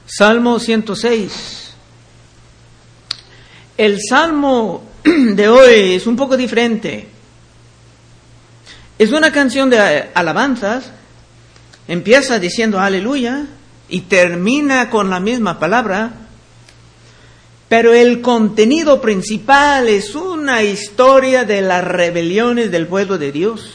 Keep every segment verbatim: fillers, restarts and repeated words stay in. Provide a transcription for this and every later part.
Salmo ciento seis. El salmo de hoy es un poco diferente. Es una canción de alabanzas. Empieza diciendo aleluya y termina con la misma palabra. Pero el contenido principal es una historia de las rebeliones del pueblo de Dios.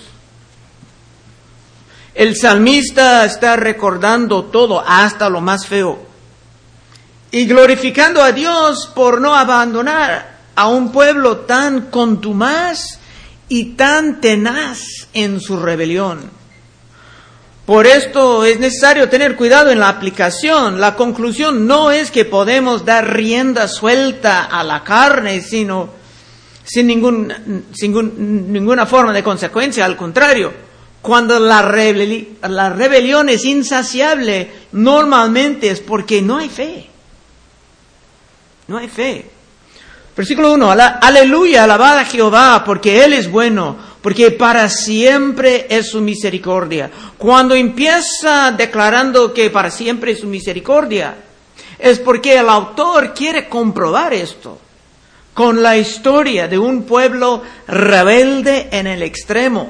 El salmista está recordando todo, hasta lo más feo, y glorificando a Dios por no abandonar a un pueblo tan contumaz y tan tenaz en su rebelión. Por esto es necesario tener cuidado en la aplicación. La conclusión no es que podemos dar rienda suelta a la carne, sino sin ningún, sin ninguna forma de consecuencia. Al contrario, cuando la, rebeli- la rebelión es insaciable, normalmente es porque no hay fe. No hay fe. Versículo uno. Aleluya, alabad a Jehová, porque Él es bueno, porque para siempre es su misericordia. Cuando empieza declarando que para siempre es su misericordia, es porque el autor quiere comprobar esto con la historia de un pueblo rebelde en el extremo.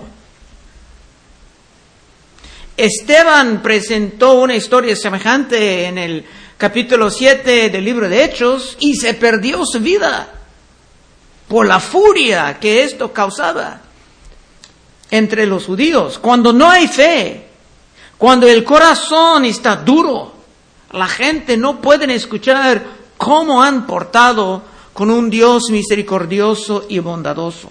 Esteban presentó una historia semejante en el capítulo siete del libro de Hechos y se perdió su vida por la furia que esto causaba entre los judíos. Cuando no hay fe, cuando el corazón está duro, la gente no puede escuchar cómo han portado con un Dios misericordioso y bondadoso.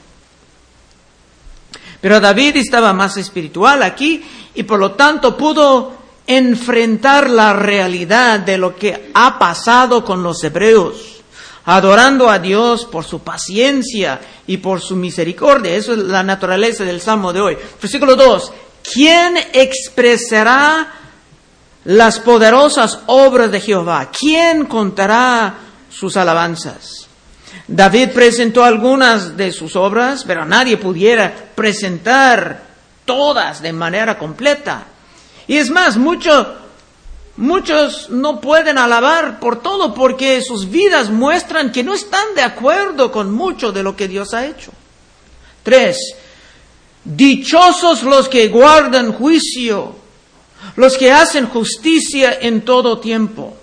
Pero David estaba más espiritual aquí y por lo tanto pudo enfrentar la realidad de lo que ha pasado con los hebreos, adorando a Dios por su paciencia y por su misericordia. Eso es la naturaleza del Salmo de hoy. Versículo dos. ¿Quién expresará las poderosas obras de Jehová? ¿Quién contará sus alabanzas? David presentó algunas de sus obras, pero nadie pudiera presentar todas de manera completa. Y es más, mucho, muchos no pueden alabar por todo porque sus vidas muestran que no están de acuerdo con mucho de lo que Dios ha hecho. Tres, dichosos los que guardan juicio, los que hacen justicia en todo tiempo.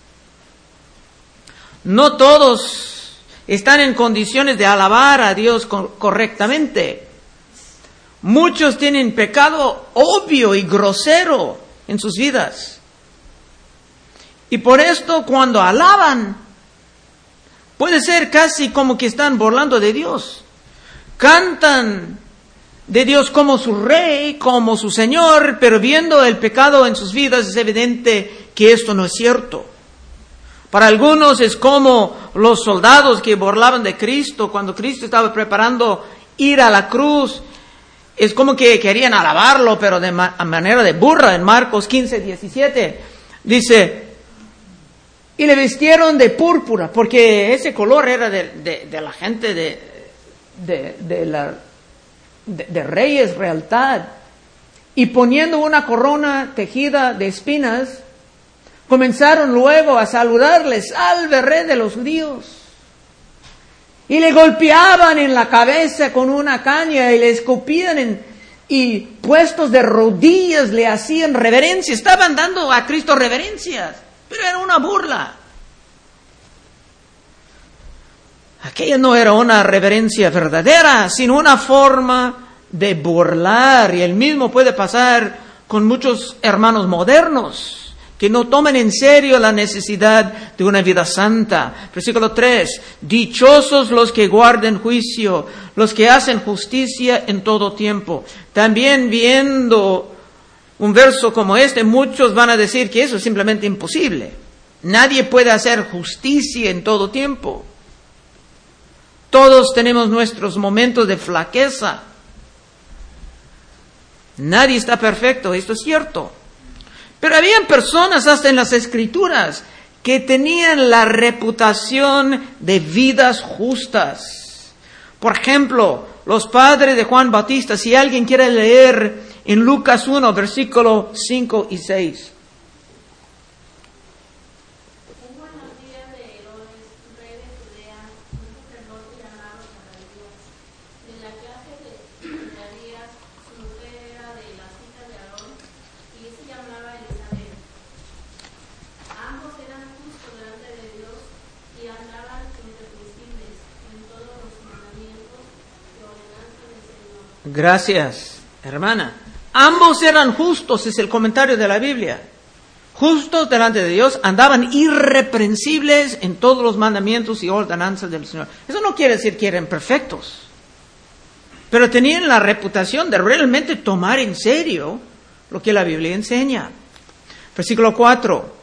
No todos están en condiciones de alabar a Dios correctamente. Muchos tienen pecado obvio y grosero en sus vidas. Y por esto cuando alaban, puede ser casi como que están burlando de Dios. Cantan de Dios como su rey, como su Señor, pero viendo el pecado en sus vidas es evidente que esto no es cierto. Para algunos es como los soldados que burlaban de Cristo cuando Cristo estaba preparando ir a la cruz. Es como que querían alabarlo, pero de ma- manera de burla. En Marcos quince, diecisiete dice, y le vistieron de púrpura, porque ese color era de, de, de la gente de, de, de, la, de, de reyes, realtad. Y poniendo una corona tejida de espinas, comenzaron luego a saludarles, salve rey de los judíos. Y le golpeaban en la cabeza con una caña y le escupían en, y puestos de rodillas le hacían reverencia. Estaban dando a Cristo reverencias, pero era una burla. Aquella no era una reverencia verdadera, sino una forma de burlar. Y el mismo puede pasar con muchos hermanos modernos que no toman en serio la necesidad de una vida santa. Versículo tres. Dichosos los que guarden juicio, los que hacen justicia en todo tiempo. También viendo un verso como este, muchos van a decir que eso es simplemente imposible. Nadie puede hacer justicia en todo tiempo. Todos tenemos nuestros momentos de flaqueza. Nadie está perfecto, esto es cierto. Pero habían personas hasta en las Escrituras que tenían la reputación de vidas justas. Por ejemplo, los padres de Juan Bautista. Si alguien quiere leer en Lucas uno, versículo cinco y seis. Gracias, hermana. Ambos eran justos, es el comentario de la Biblia. Justos delante de Dios, andaban irreprensibles en todos los mandamientos y ordenanzas del Señor. Eso no quiere decir que eran perfectos, pero tenían la reputación de realmente tomar en serio lo que la Biblia enseña. Versículo cuatro.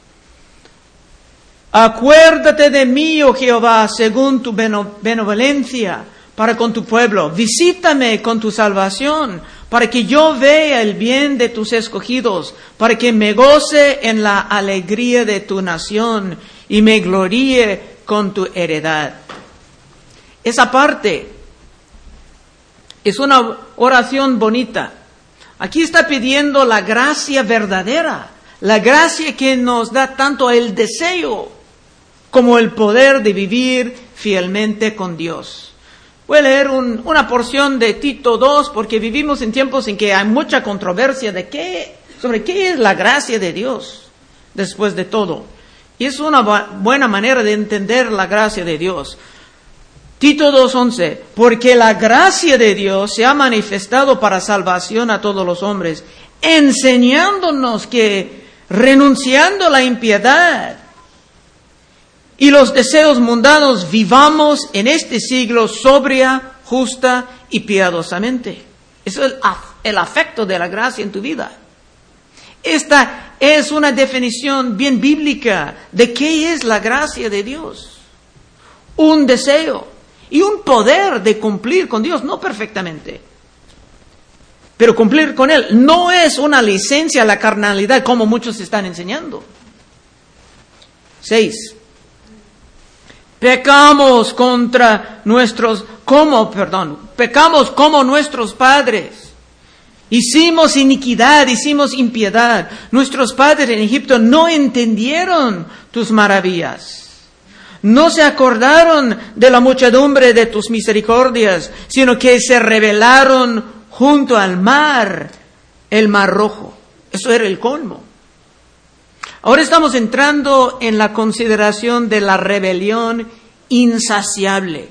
Acuérdate de mí, oh Jehová, según tu benevolencia para con tu pueblo. Visítame con tu salvación, para que yo vea el bien de tus escogidos, para que me goce en la alegría de tu nación y me gloríe con tu heredad. Esa parte es una oración bonita. Aquí está pidiendo la gracia verdadera, la gracia que nos da tanto el deseo como el poder de vivir fielmente con Dios. Voy a leer un, una porción de Tito dos, porque vivimos en tiempos en que hay mucha controversia de qué, sobre qué es la gracia de Dios, después de todo. Y es una buena manera de entender la gracia de Dios. Tito dos once, porque la gracia de Dios se ha manifestado para salvación a todos los hombres, enseñándonos que, renunciando a la impiedad y los deseos mundanos, vivamos en este siglo sobria, justa y piadosamente. Eso es el afecto de la gracia en tu vida. Esta es una definición bien bíblica de qué es la gracia de Dios. Un deseo y un poder de cumplir con Dios, no perfectamente, pero cumplir con Él. No es una licencia a la carnalidad como muchos están enseñando. Seis. Pecamos contra nuestros, como, perdón, pecamos como nuestros padres. Hicimos iniquidad, hicimos impiedad. Nuestros padres en Egipto no entendieron tus maravillas. No se acordaron de la muchedumbre de tus misericordias, sino que se rebelaron junto al mar, el mar rojo. Eso era el colmo. Ahora estamos entrando en la consideración de la rebelión insaciable.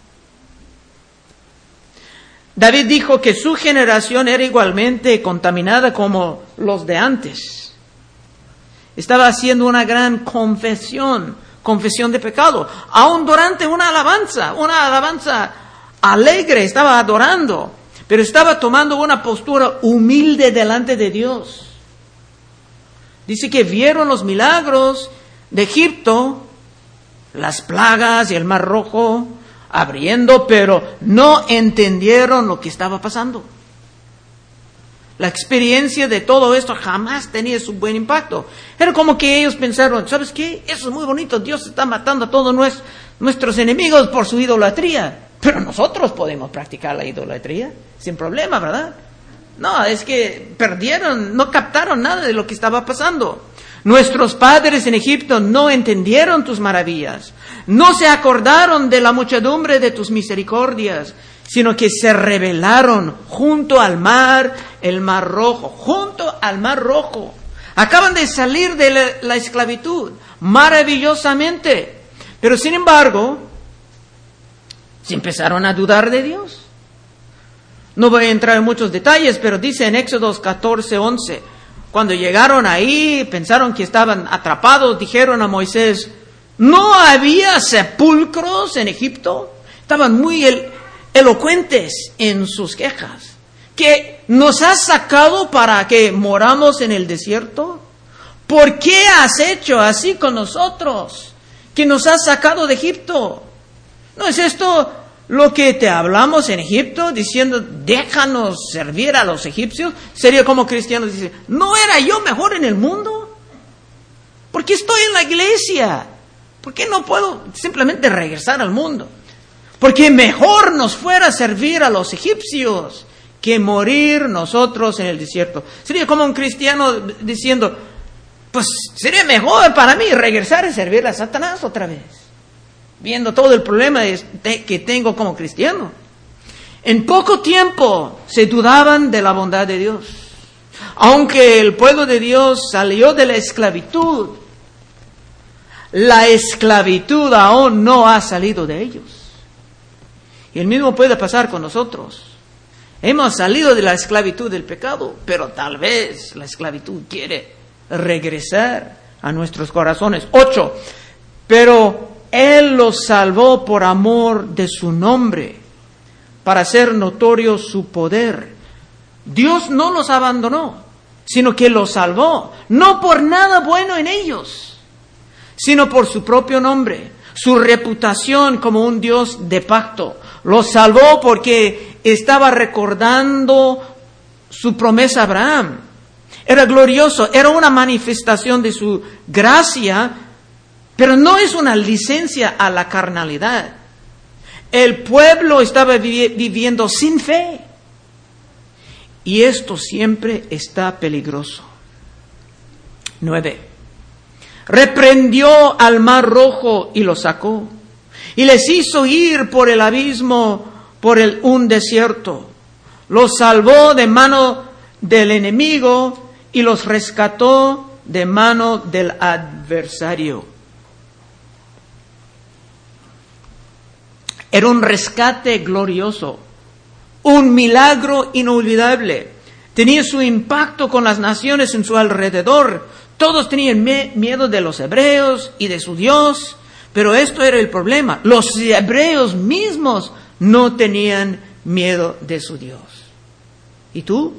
David dijo que su generación era igualmente contaminada como los de antes. Estaba haciendo una gran confesión, confesión de pecado. Aún durante una alabanza, una alabanza alegre, estaba adorando, pero estaba tomando una postura humilde delante de Dios. Dice que vieron los milagros de Egipto, las plagas y el mar rojo abriendo, pero no entendieron lo que estaba pasando. La experiencia de todo esto jamás tenía su buen impacto. Era como que ellos pensaron, ¿sabes qué? Eso es muy bonito, Dios está matando a todos nuestros, nuestros enemigos por su idolatría, pero nosotros podemos practicar la idolatría sin problema, ¿verdad? No, es que perdieron, no captaron nada de lo que estaba pasando. Nuestros padres en Egipto no entendieron tus maravillas, no se acordaron de la muchedumbre de tus misericordias, sino que se rebelaron junto al mar, el mar rojo, junto al mar rojo. Acaban de salir de la, la esclavitud, maravillosamente, pero sin embargo, se empezaron a dudar de Dios. No voy a entrar en muchos detalles, pero dice en Éxodo catorce once, cuando llegaron ahí, pensaron que estaban atrapados, dijeron a Moisés, ¿no había sepulcros en Egipto? Estaban muy el, elocuentes en sus quejas. ¿Que nos has sacado para que moramos en el desierto? ¿Por qué has hecho así con nosotros, que nos has sacado de Egipto? ¿No es esto lo que te hablamos en Egipto, diciendo, déjanos servir a los egipcios? Sería como cristianos dicen, ¿no era yo mejor en el mundo? ¿Por qué estoy en la iglesia? ¿Por qué no puedo simplemente regresar al mundo? Porque mejor nos fuera servir a los egipcios que morir nosotros en el desierto. Sería como un cristiano diciendo, pues sería mejor para mí regresar y servir a Satanás otra vez, viendo todo el problema que tengo como cristiano. En poco tiempo se dudaban de la bondad de Dios. Aunque el pueblo de Dios salió de la esclavitud, la esclavitud aún no ha salido de ellos. Y el mismo puede pasar con nosotros. Hemos salido de la esclavitud del pecado, pero tal vez la esclavitud quiere regresar a nuestros corazones. Ocho, pero Él los salvó por amor de su nombre, para hacer notorio su poder. Dios no los abandonó, sino que los salvó, no por nada bueno en ellos, sino por su propio nombre, su reputación como un Dios de pacto. Los salvó porque estaba recordando su promesa a Abraham. Era glorioso, era una manifestación de su gracia, pero no es una licencia a la carnalidad. El pueblo estaba vivi- viviendo sin fe. Y esto siempre está peligroso. Nueve. Reprendió al mar rojo y lo sacó. Y les hizo ir por el abismo, por el, un desierto. Los salvó de mano del enemigo y los rescató de mano del adversario. Era un rescate glorioso, un milagro inolvidable. Tenía su impacto con las naciones en su alrededor. Todos tenían me- miedo de los hebreos y de su Dios, pero esto era el problema. Los hebreos mismos no tenían miedo de su Dios. ¿Y tú?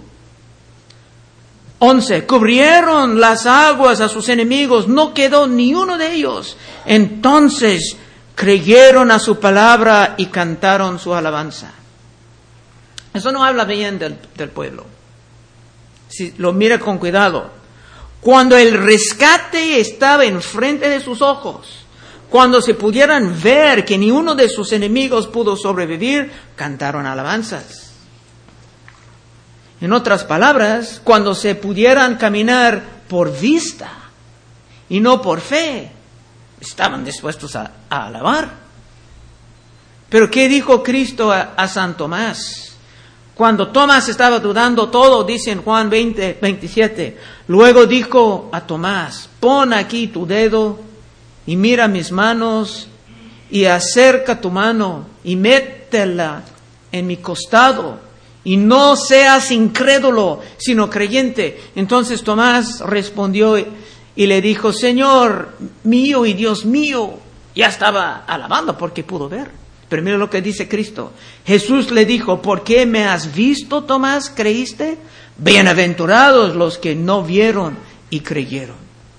Once. Cubrieron las aguas a sus enemigos, no quedó ni uno de ellos. Entonces creyeron a su palabra y cantaron su alabanza. Eso no habla bien del, del pueblo. Si lo mira con cuidado. Cuando el rescate estaba enfrente de sus ojos, cuando se pudieran ver que ni uno de sus enemigos pudo sobrevivir, cantaron alabanzas. En otras palabras, cuando se pudieran caminar por vista y no por fe, estaban dispuestos a, a alabar. Pero ¿qué dijo Cristo a, a San Tomás? Cuando Tomás estaba dudando todo, dice en Juan veinte, veintisiete, luego dijo a Tomás, pon aquí tu dedo y mira mis manos y acerca tu mano y métela en mi costado y no seas incrédulo, sino creyente. Entonces Tomás respondió y le dijo, Señor mío y Dios mío. Ya estaba alabando porque pudo ver. Pero mira lo que dice Cristo. Jesús le dijo, ¿por qué me has visto, Tomás? ¿Creíste? Bienaventurados los que no vieron y creyeron.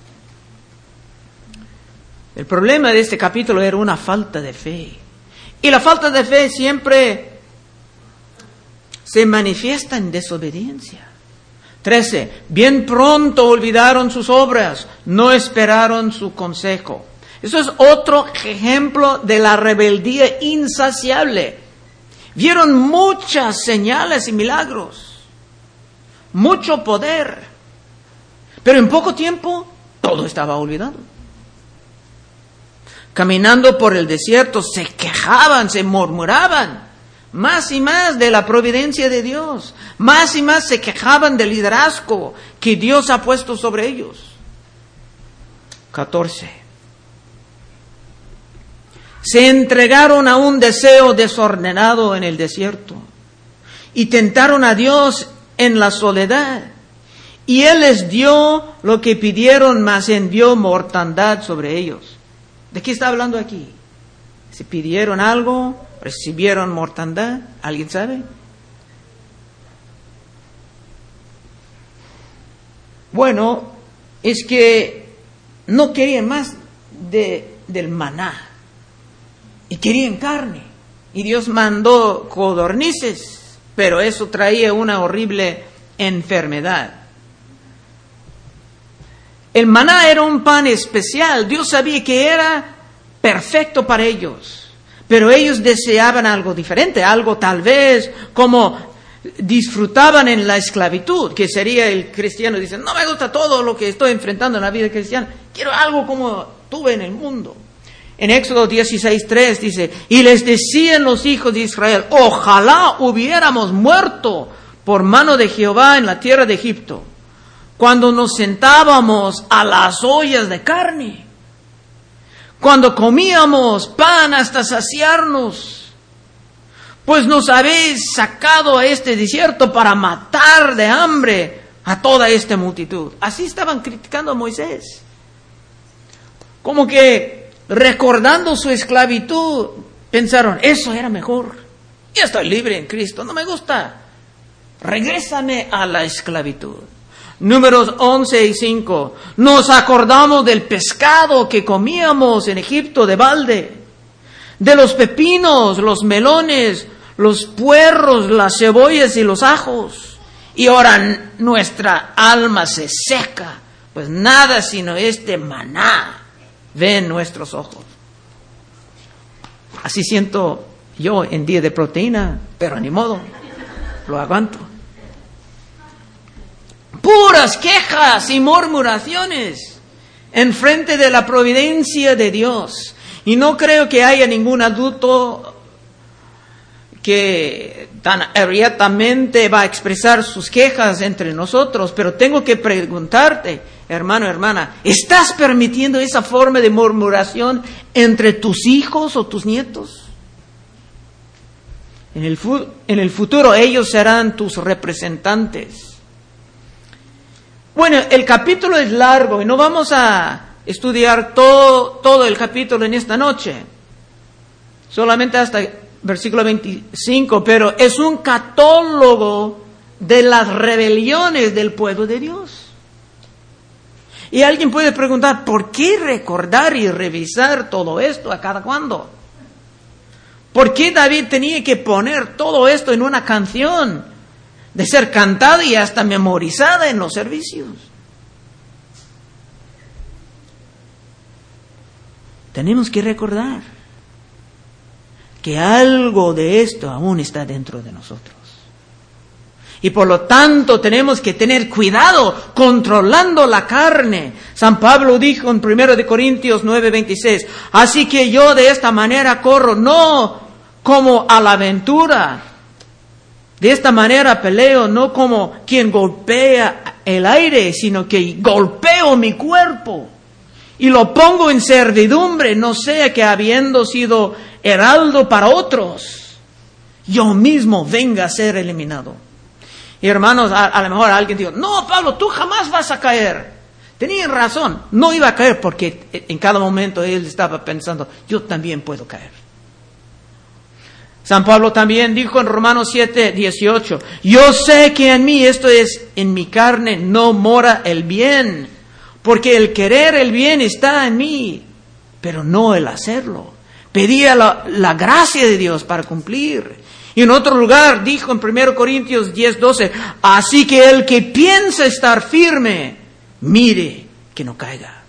El problema de este capítulo era una falta de fe. Y la falta de fe siempre se manifiesta en desobediencia. Trece. Bien pronto olvidaron sus obras, no esperaron su consejo. Eso es otro ejemplo de la rebeldía insaciable. Vieron muchas señales y milagros, mucho poder, pero en poco tiempo todo estaba olvidado. Caminando por el desierto se quejaban, se murmuraban más y más de la providencia de Dios, más y más se quejaban del liderazgo que Dios ha puesto sobre ellos. catorce. Se entregaron a un deseo desordenado en el desierto y tentaron a Dios en la soledad. Y Él les dio lo que pidieron, mas envió mortandad sobre ellos. ¿De qué está hablando aquí? Si pidieron algo, recibieron mortandad. ¿Alguien sabe? Bueno, es que no querían más de, del maná. Y querían carne. Y Dios mandó codornices, pero eso traía una horrible enfermedad. El maná era un pan especial. Dios sabía que era perfecto para ellos. Pero ellos deseaban algo diferente, algo tal vez como disfrutaban en la esclavitud, que sería el cristiano. Dice, no me gusta todo lo que estoy enfrentando en la vida cristiana. Quiero algo como tuve en el mundo. En Éxodo dieciséis tres dice, y les decían los hijos de Israel, ojalá hubiéramos muerto por mano de Jehová en la tierra de Egipto, cuando nos sentábamos a las ollas de carne, cuando comíamos pan hasta saciarnos, pues nos habéis sacado a este desierto para matar de hambre a toda esta multitud. Así estaban criticando a Moisés. Como que recordando su esclavitud, pensaron, eso era mejor. Ya estoy libre en Cristo, no me gusta. Regrésame a la esclavitud. Números once y cinco. Nos acordamos del pescado que comíamos en Egipto de balde, de los pepinos, los melones, los puerros, las cebollas y los ajos. Y ahora nuestra alma se seca, pues nada sino este maná ven nuestros ojos. Así siento yo en día de proteína, pero ni modo, lo aguanto. Puras quejas y murmuraciones en frente de la providencia de Dios. Y no creo que haya ningún adulto que tan abiertamente va a expresar sus quejas entre nosotros, pero tengo que preguntarte, hermano, hermana, ¿estás permitiendo esa forma de murmuración entre tus hijos o tus nietos? En el, fu- en el futuro ellos serán tus representantes. Bueno, el capítulo es largo y no vamos a estudiar todo, todo el capítulo en esta noche, solamente hasta versículo veinticinco, pero es un catálogo de las rebeliones del pueblo de Dios. Y alguien puede preguntar, ¿por qué recordar y revisar todo esto a cada cuándo? ¿Por qué David tenía que poner todo esto en una canción de ser cantada y hasta memorizada en los servicios? Tenemos que recordar que algo de esto aún está dentro de nosotros. Y por lo tanto tenemos que tener cuidado controlando la carne. San Pablo dijo en primero de Corintios nueve veintiséis, así que yo de esta manera corro, no como a la aventura. De esta manera peleo, no como quien golpea el aire, sino que golpeo mi cuerpo y lo pongo en servidumbre, no sea que habiendo sido heraldo para otros, yo mismo venga a ser eliminado. Y hermanos, a, a lo mejor alguien dijo, no, Pablo, tú jamás vas a caer. Tenían razón, no iba a caer porque en cada momento él estaba pensando, yo también puedo caer. San Pablo también dijo en Romanos siete dieciocho, yo sé que en mí, esto es, en mi carne, no mora el bien, porque el querer el bien está en mí, pero no el hacerlo. Pedía la, la gracia de Dios para cumplir. Y en otro lugar dijo en primero Corintios diez doce, así que el que piensa estar firme, mire que no caiga.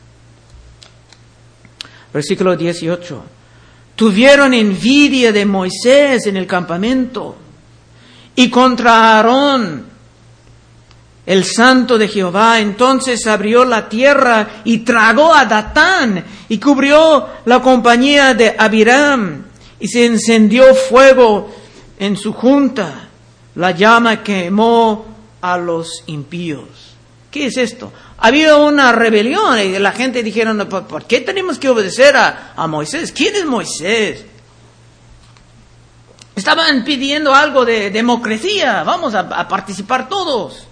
Versículo dieciocho. Tuvieron envidia de Moisés en el campamento y contra Aarón, el santo de Jehová. Entonces abrió la tierra y tragó a Datán y cubrió la compañía de Abiram y se encendió fuego en su junta. La llama quemó a los impíos. ¿Qué es esto? Había una rebelión y la gente dijeron, ¿por qué tenemos que obedecer a, a Moisés? ¿Quién es Moisés? Estaban pidiendo algo de democracia, vamos a, a participar todos.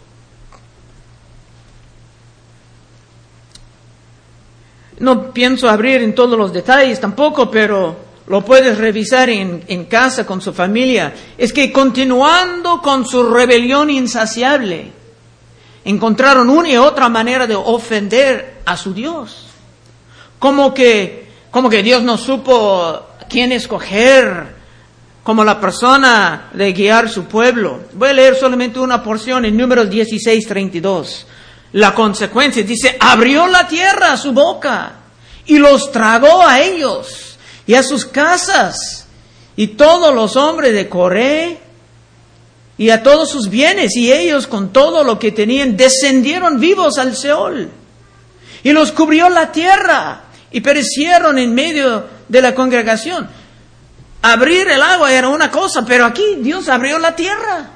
No pienso abrir en todos los detalles tampoco, pero lo puedes revisar en, en casa con su familia. Es que continuando con su rebelión insaciable, encontraron una y otra manera de ofender a su Dios. Como que, como que Dios no supo quién escoger como la persona de guiar su pueblo. Voy a leer solamente una porción en Números dieciséis treinta y dos. La consecuencia dice, abrió la tierra a su boca y los tragó a ellos y a sus casas y todos los hombres de Coré y a todos sus bienes, y ellos con todo lo que tenían descendieron vivos al Seol. Y los cubrió la tierra y perecieron en medio de la congregación. Abrir el agua era una cosa, pero aquí Dios abrió la tierra.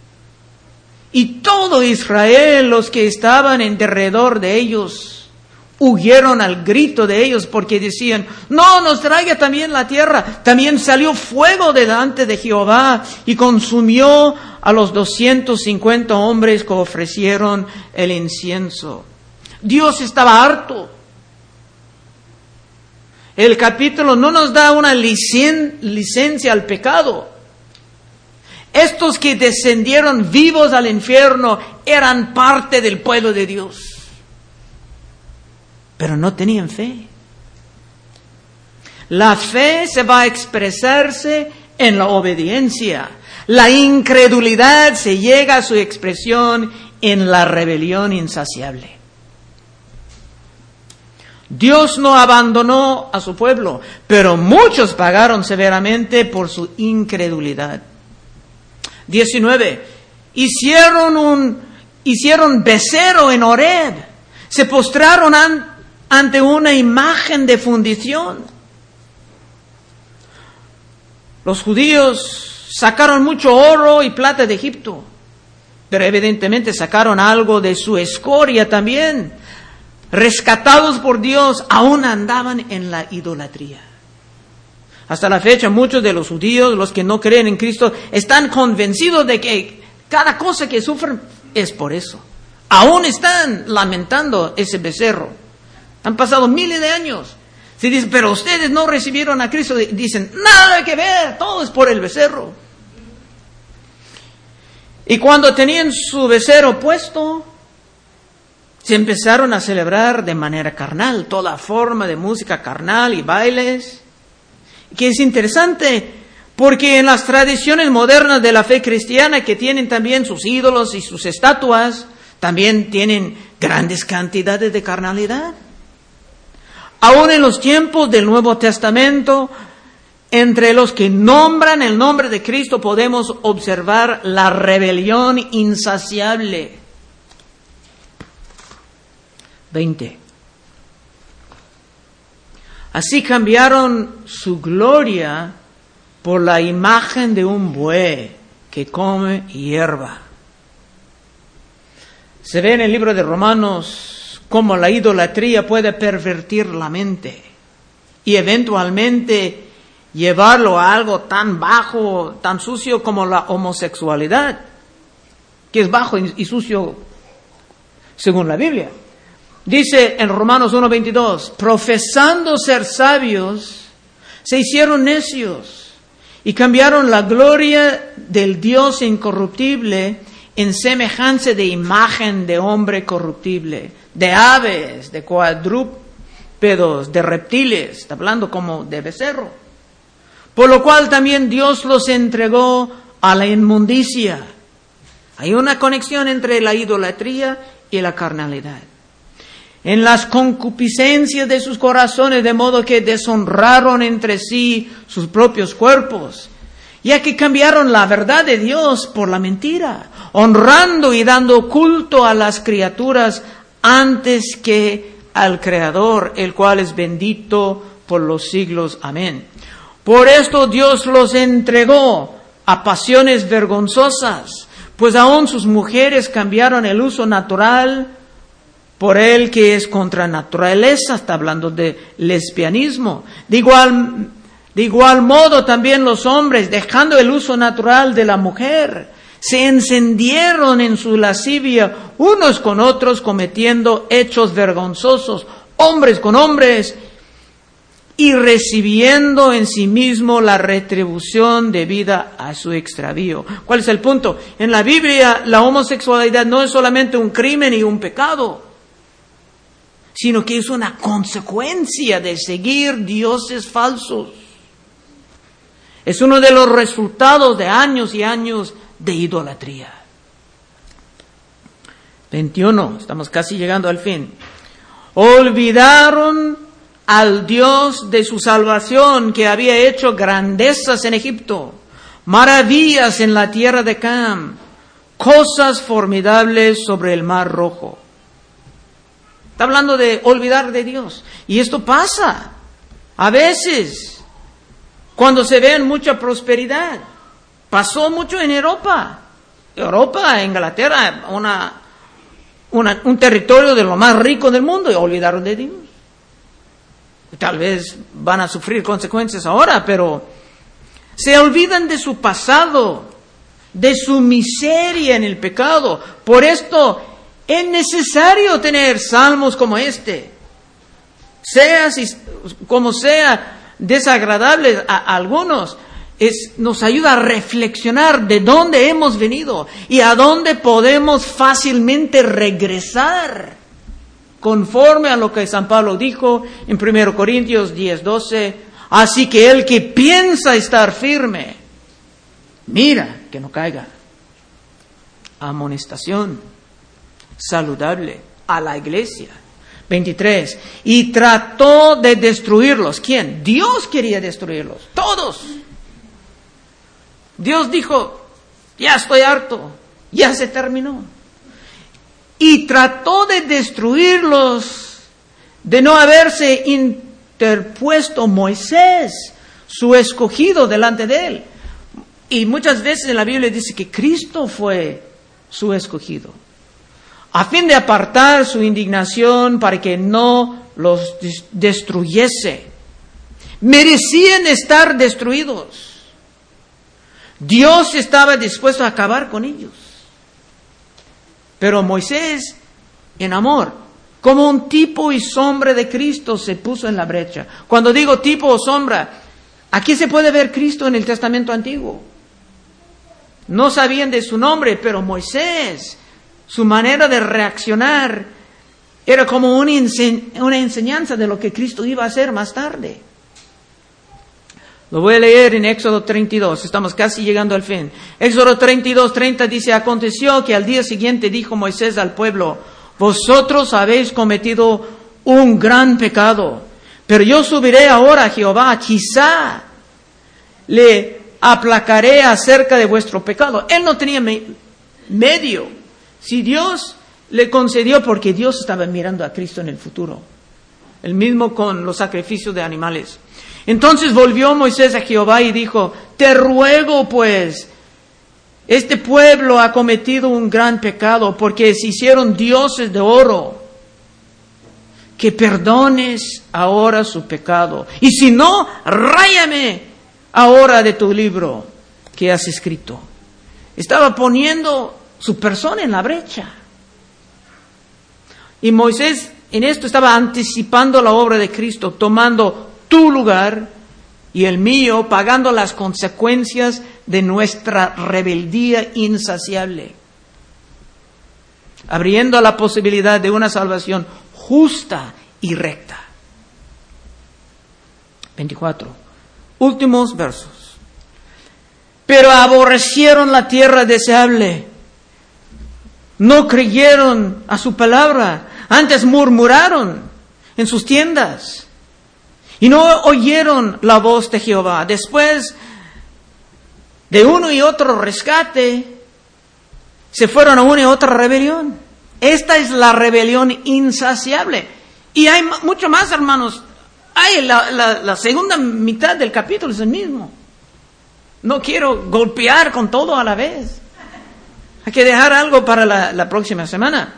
Y todo Israel, los que estaban en derredor de ellos, huyeron al grito de ellos porque decían, no nos traiga también la tierra. También salió fuego delante de Jehová y consumió a los doscientos cincuenta hombres que ofrecieron el incienso. Dios estaba harto. El capítulo no nos da una licen- licencia al pecado. Estos que descendieron vivos al infierno eran parte del pueblo de Dios, pero no tenían fe. La fe se va a expresarse en la obediencia. La incredulidad se llega a su expresión en la rebelión insaciable. Dios no abandonó a su pueblo, pero muchos pagaron severamente por su incredulidad. diecinueve. Hicieron un, hicieron becerro en Horeb. Se postraron an, ante una imagen de fundición. Los judíos sacaron mucho oro y plata de Egipto, pero evidentemente sacaron algo de su escoria también. Rescatados por Dios, aún andaban en la idolatría. Hasta la fecha, muchos de los judíos, los que no creen en Cristo, están convencidos de que cada cosa que sufren es por eso. Aún están lamentando ese becerro. Han pasado miles de años. Si dicen, pero ustedes no recibieron a Cristo, dicen, nada que ver, todo es por el becerro. Y cuando tenían su becerro puesto, se empezaron a celebrar de manera carnal, toda forma de música carnal y bailes, que es interesante, porque en las tradiciones modernas de la fe cristiana, que tienen también sus ídolos y sus estatuas, también tienen grandes cantidades de carnalidad. Aún en los tiempos del Nuevo Testamento, entre los que nombran el nombre de Cristo, podemos observar la rebelión insaciable. veinte. Así cambiaron su gloria por la imagen de un buey que come hierba. Se ve en el libro de Romanos cómo la idolatría puede pervertir la mente y eventualmente llevarlo a algo tan bajo, tan sucio como la homosexualidad, que es bajo y sucio según la Biblia. Dice en Romanos uno veintidós, profesando ser sabios, se hicieron necios y cambiaron la gloria del Dios incorruptible en semejanza de imagen de hombre corruptible, de aves, de cuadrúpedos, de reptiles, está hablando como de becerro. Por lo cual también Dios los entregó a la inmundicia. Hay una conexión entre la idolatría y la carnalidad. En las concupiscencias de sus corazones, de modo que deshonraron entre sí sus propios cuerpos, ya que cambiaron la verdad de Dios por la mentira, honrando y dando culto a las criaturas antes que al Creador, el cual es bendito por los siglos. Amén. Por esto Dios los entregó a pasiones vergonzosas, pues aún sus mujeres cambiaron el uso natural por el que es contra naturaleza. Está hablando de lesbianismo. De igual, de igual modo también los hombres, dejando el uso natural de la mujer, se encendieron en su lascivia unos con otros, cometiendo hechos vergonzosos, hombres con hombres, y recibiendo en sí mismo la retribución debida a su extravío. ¿Cuál es el punto? En la Biblia, la homosexualidad no es solamente un crimen y un pecado, sino que es una consecuencia de seguir dioses falsos. Es uno de los resultados de años y años de idolatría. veintiuno, estamos casi llegando al fin. Olvidaron al Dios de su salvación, que había hecho grandezas en Egipto, maravillas en la tierra de Cam, cosas formidables sobre el mar Rojo. Está hablando de olvidar de Dios. Y esto pasa a veces cuando se ve mucha prosperidad. Pasó mucho en Europa. Europa, Inglaterra, una, una, un territorio de lo más rico del mundo y olvidaron de Dios. Tal vez van a sufrir consecuencias ahora, pero se olvidan de su pasado, de su miseria en el pecado. Por esto es necesario tener salmos como este. Sea si, como sea desagradable a, a algunos, es, nos ayuda a reflexionar de dónde hemos venido y a dónde podemos fácilmente regresar, conforme a lo que San Pablo dijo en primero Corintios diez, doce. Así que el que piensa estar firme, mira que no caiga. Amonestación saludable a la iglesia. veintitrés. Y trató de destruirlos. ¿Quién? Dios quería destruirlos. Todos. Dios dijo, ya estoy harto. Ya se terminó. Y trató de destruirlos de no haberse interpuesto Moisés, su escogido, delante de él. Y muchas veces en la Biblia dice que Cristo fue su escogido, a fin de apartar su indignación para que no los destruyese. Merecían estar destruidos. Dios estaba dispuesto a acabar con ellos. Pero Moisés, en amor, como un tipo y sombra de Cristo, se puso en la brecha. Cuando digo tipo o sombra, aquí se puede ver Cristo en el Testamento Antiguo. No sabían de su nombre, pero Moisés, su manera de reaccionar era como una, ense- una enseñanza de lo que Cristo iba a hacer más tarde. Lo voy a leer en Éxodo treinta y dos, estamos casi llegando al fin. Éxodo treinta y dos, treinta dice, aconteció que al día siguiente dijo Moisés al pueblo, vosotros habéis cometido un gran pecado, pero yo subiré ahora a Jehová, quizá le aplacaré acerca de vuestro pecado. Él no tenía me- medio. Si Dios le concedió, porque Dios estaba mirando a Cristo en el futuro. El mismo con los sacrificios de animales. Entonces volvió Moisés a Jehová y dijo, te ruego pues, este pueblo ha cometido un gran pecado porque se hicieron dioses de oro, que perdones ahora su pecado. Y si no, ráyame ahora de tu libro que has escrito. Estaba poniendo su persona en la brecha. Y Moisés en esto estaba anticipando la obra de Cristo, tomando tu lugar y el mío, pagando las consecuencias de nuestra rebeldía insaciable, abriendo la posibilidad de una salvación justa y recta. veinticuatro. Últimos versos. Pero aborrecieron la tierra deseable, no creyeron a su palabra, antes murmuraron en sus tiendas y no oyeron la voz de Jehová. Después de uno y otro rescate, se fueron a una y otra rebelión. Esta es la rebelión insaciable. Y hay mucho más, hermanos. Hay la, la, la segunda mitad del capítulo es el mismo. No quiero golpear con todo a la vez. Hay que dejar algo para la, la próxima semana.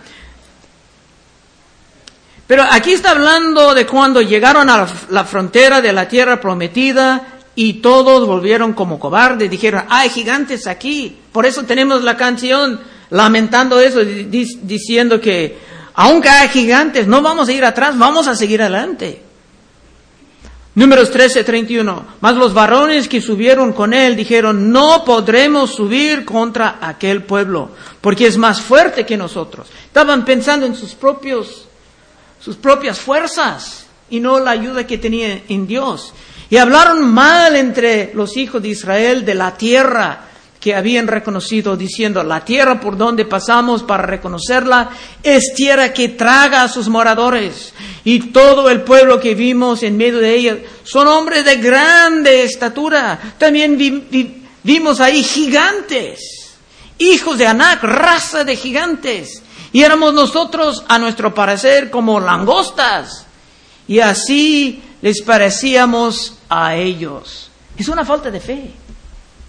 Pero aquí está hablando de cuando llegaron a la, la frontera de la tierra prometida y todos volvieron como cobardes. Dijeron, hay gigantes aquí. Por eso tenemos la canción lamentando eso, di, diciendo que aunque hay gigantes, no vamos a ir atrás, vamos a seguir adelante. Números trece, treinta y uno. Mas los varones que subieron con él dijeron, no podremos subir contra aquel pueblo, porque es más fuerte que nosotros. Estaban pensando en sus propios sus propias fuerzas y no la ayuda que tenían en Dios. Y hablaron mal entre los hijos de Israel de la tierra que habían reconocido, diciendo, la tierra por donde pasamos para reconocerla es tierra que traga a sus moradores. Y todo el pueblo que vimos en medio de ella son hombres de grande estatura. También vi, vi, vimos ahí gigantes, hijos de Anac, raza de gigantes. Y éramos nosotros, a nuestro parecer, como langostas. Y así les parecíamos a ellos. Es una falta de fe.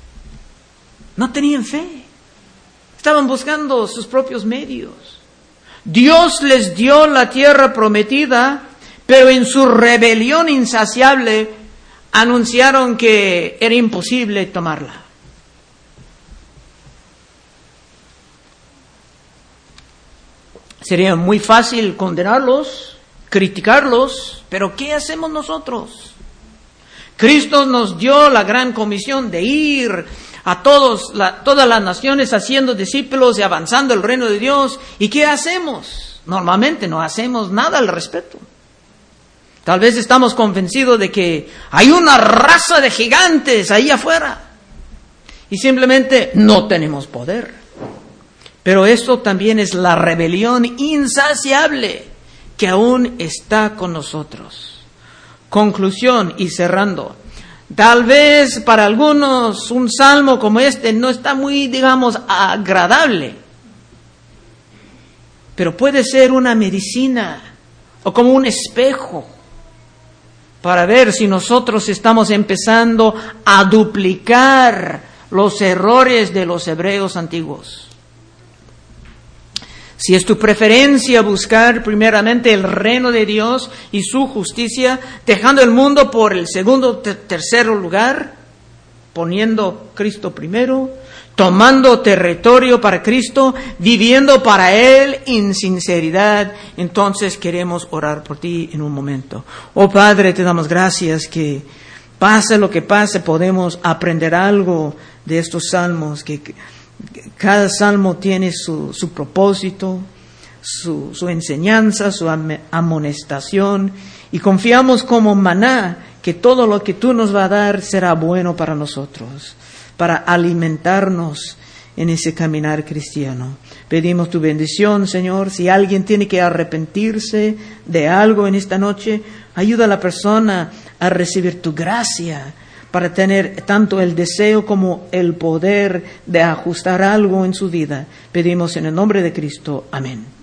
No tenían fe. Estaban buscando sus propios medios. Dios les dio la tierra prometida, pero en su rebelión insaciable anunciaron que era imposible tomarla. Sería muy fácil condenarlos, criticarlos, pero ¿qué hacemos nosotros? Cristo nos dio la gran comisión de ir a todos, la, todas las naciones haciendo discípulos y avanzando el reino de Dios. ¿Y qué hacemos? Normalmente no hacemos nada al respecto. Tal vez estamos convencidos de que hay una raza de gigantes ahí afuera y simplemente no tenemos poder. Pero esto también es la rebelión insaciable que aún está con nosotros. Conclusión y cerrando. Tal vez para algunos un salmo como este no está muy, digamos, agradable, pero puede ser una medicina o como un espejo para ver si nosotros estamos empezando a duplicar los errores de los hebreos antiguos. Si es tu preferencia buscar primeramente el reino de Dios y su justicia, dejando el mundo por el segundo o tercer lugar, poniendo Cristo primero, tomando territorio para Cristo, viviendo para Él en sinceridad, entonces queremos orar por ti en un momento. Oh Padre, te damos gracias que pase lo que pase, podemos aprender algo de estos salmos, que cada salmo tiene su, su propósito, su, su enseñanza, su amonestación, y confiamos como maná que todo lo que tú nos vas a dar será bueno para nosotros, para alimentarnos en ese caminar cristiano. Pedimos tu bendición, Señor. Si alguien tiene que arrepentirse de algo en esta noche, ayuda a la persona a recibir tu gracia, para tener tanto el deseo como el poder de ajustar algo en su vida. Pedimos en el nombre de Cristo. Amén.